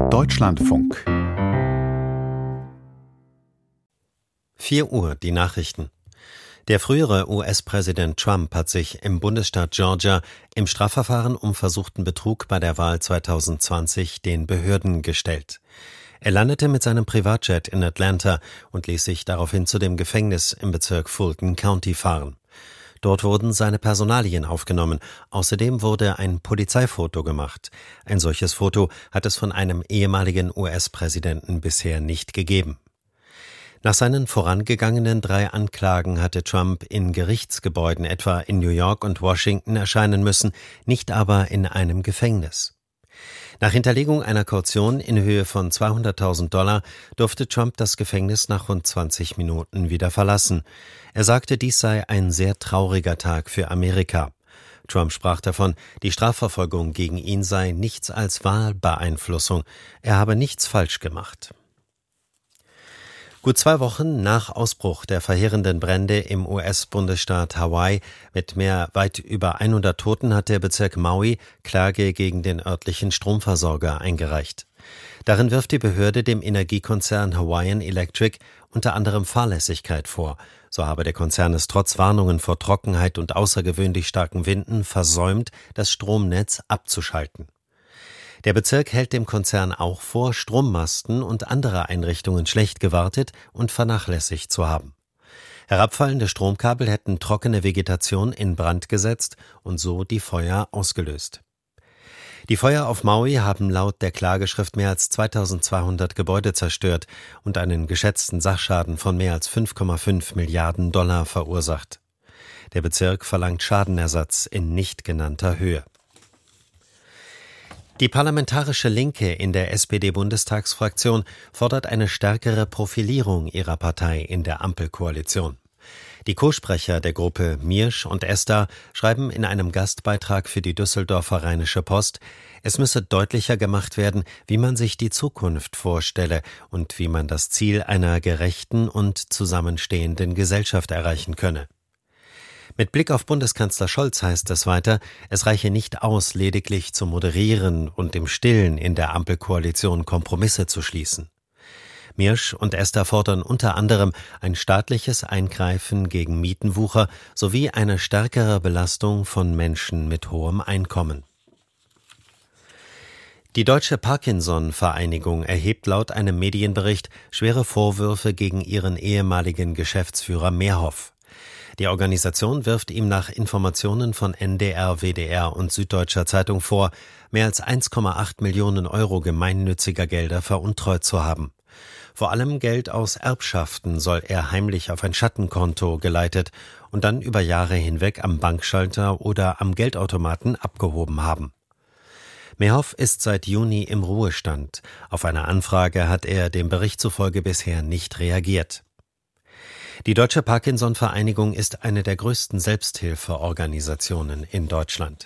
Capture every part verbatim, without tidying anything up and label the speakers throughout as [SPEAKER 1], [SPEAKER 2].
[SPEAKER 1] Deutschlandfunk.
[SPEAKER 2] vier Uhr, die Nachrichten. Der frühere U S-Präsident Trump hat sich im Bundesstaat Georgia im Strafverfahren um versuchten Betrug bei der Wahl zwanzig zwanzig den Behörden gestellt. Er landete mit seinem Privatjet in Atlanta und ließ sich daraufhin zu dem Gefängnis im Bezirk Fulton County fahren. Dort wurden seine Personalien aufgenommen. Außerdem wurde ein Polizeifoto gemacht. Ein solches Foto hat es von einem ehemaligen U S-Präsidenten bisher nicht gegeben. Nach seinen vorangegangenen drei Anklagen hatte Trump in Gerichtsgebäuden etwa in New York und Washington erscheinen müssen, nicht aber in einem Gefängnis. Nach Hinterlegung einer Kaution in Höhe von zweihunderttausend Dollar durfte Trump das Gefängnis nach rund zwanzig Minuten wieder verlassen. Er sagte, dies sei ein sehr trauriger Tag für Amerika. Trump sprach davon, die Strafverfolgung gegen ihn sei nichts als Wahlbeeinflussung. Er habe nichts falsch gemacht. Gut zwei Wochen nach Ausbruch der verheerenden Brände im U S-Bundesstaat Hawaii mit mehr weit über hundert Toten hat der Bezirk Maui Klage gegen den örtlichen Stromversorger eingereicht. Darin wirft die Behörde dem Energiekonzern Hawaiian Electric unter anderem Fahrlässigkeit vor. So habe der Konzern es trotz Warnungen vor Trockenheit und außergewöhnlich starken Winden versäumt, das Stromnetz abzuschalten. Der Bezirk hält dem Konzern auch vor, Strommasten und andere Einrichtungen schlecht gewartet und vernachlässigt zu haben. Herabfallende Stromkabel hätten trockene Vegetation in Brand gesetzt und so die Feuer ausgelöst. Die Feuer auf Maui haben laut der Klageschrift mehr als zweitausendzweihundert Gebäude zerstört und einen geschätzten Sachschaden von mehr als fünf Komma fünf Milliarden Dollar verursacht. Der Bezirk verlangt Schadenersatz in nicht genannter Höhe. Die parlamentarische Linke in der S P D-Bundestagsfraktion fordert eine stärkere Profilierung ihrer Partei in der Ampelkoalition. Die Co-Sprecher der Gruppe Miersch und Esther schreiben in einem Gastbeitrag für die Düsseldorfer Rheinische Post, es müsse deutlicher gemacht werden, wie man sich die Zukunft vorstelle und wie man das Ziel einer gerechten und zusammenstehenden Gesellschaft erreichen könne. Mit Blick auf Bundeskanzler Scholz heißt es weiter, es reiche nicht aus, lediglich zu moderieren und im Stillen in der Ampelkoalition Kompromisse zu schließen. Miersch und Esther fordern unter anderem ein staatliches Eingreifen gegen Mietenwucher sowie eine stärkere Belastung von Menschen mit hohem Einkommen. Die Deutsche Parkinson-Vereinigung erhebt laut einem Medienbericht schwere Vorwürfe gegen ihren ehemaligen Geschäftsführer Mehrhoff. Die Organisation wirft ihm nach Informationen von N D R, W D R und Süddeutscher Zeitung vor, mehr als eins Komma acht Millionen Euro gemeinnütziger Gelder veruntreut zu haben. Vor allem Geld aus Erbschaften soll er heimlich auf ein Schattenkonto geleitet und dann über Jahre hinweg am Bankschalter oder am Geldautomaten abgehoben haben. Mehrhoff ist seit Juni im Ruhestand. Auf eine Anfrage hat er dem Bericht zufolge bisher nicht reagiert. Die Deutsche Parkinson-Vereinigung ist eine der größten Selbsthilfeorganisationen in Deutschland.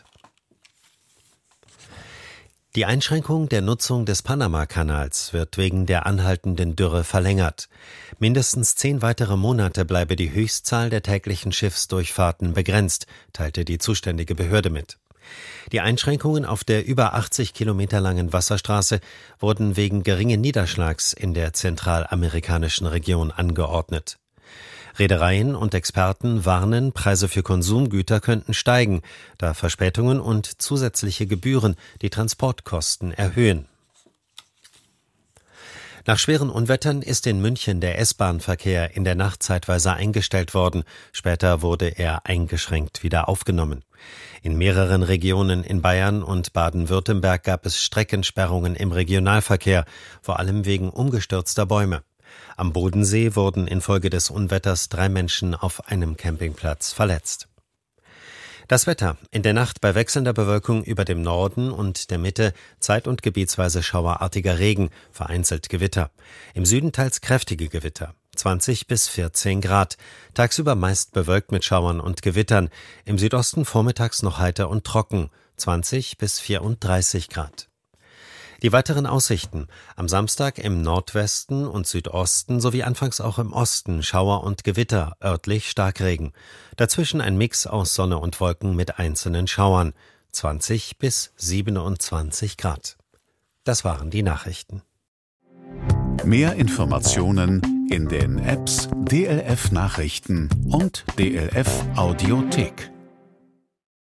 [SPEAKER 2] Die Einschränkung der Nutzung des Panama-Kanals wird wegen der anhaltenden Dürre verlängert. Mindestens zehn weitere Monate bleibe die Höchstzahl der täglichen Schiffsdurchfahrten begrenzt, teilte die zuständige Behörde mit. Die Einschränkungen auf der über achtzig Kilometer langen Wasserstraße wurden wegen geringen Niederschlags in der zentralamerikanischen Region angeordnet. Reedereien und Experten warnen, Preise für Konsumgüter könnten steigen, da Verspätungen und zusätzliche Gebühren die Transportkosten erhöhen. Nach schweren Unwettern ist in München der S-Bahn-Verkehr in der Nacht zeitweise eingestellt worden. Später wurde er eingeschränkt wieder aufgenommen. In mehreren Regionen in Bayern und Baden-Württemberg gab es Streckensperrungen im Regionalverkehr, vor allem wegen umgestürzter Bäume. Am Bodensee wurden infolge des Unwetters drei Menschen auf einem Campingplatz verletzt. Das Wetter: In der Nacht bei wechselnder Bewölkung über dem Norden und der Mitte zeit- und gebietsweise schauerartiger Regen, vereinzelt Gewitter. Im Süden teils kräftige Gewitter. zwanzig bis vierzehn Grad. Tagsüber meist bewölkt mit Schauern und Gewittern. Im Südosten vormittags noch heiter und trocken. zwanzig bis vierunddreißig Grad. Die weiteren Aussichten: Am Samstag im Nordwesten und Südosten sowie anfangs auch im Osten Schauer und Gewitter, örtlich Starkregen. Dazwischen ein Mix aus Sonne und Wolken mit einzelnen Schauern. zwanzig bis siebenundzwanzig Grad. Das waren die Nachrichten.
[SPEAKER 1] Mehr Informationen in den Apps D L F Nachrichten und D L F Audiothek.